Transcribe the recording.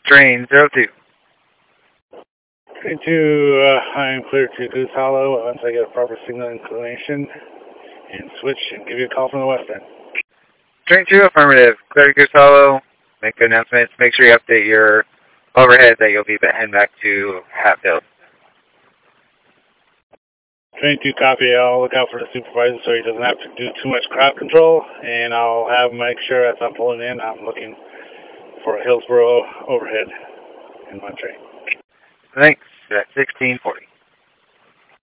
Train 02. Train 2, I am clear to Goose Hollow once I get a proper signal inclination and switch and give you a call from the west end. Train 2, affirmative. Clear to Goose Hollow. Make announcements. Make sure you update your overhead that you'll be heading back to Hatfield. Train 2, copy. I'll look out for the supervisor so he doesn't have to do too much crowd control, and I'll have make sure as I'm pulling in, I'm looking for a Hillsboro overhead in my train. Thanks. At 1640.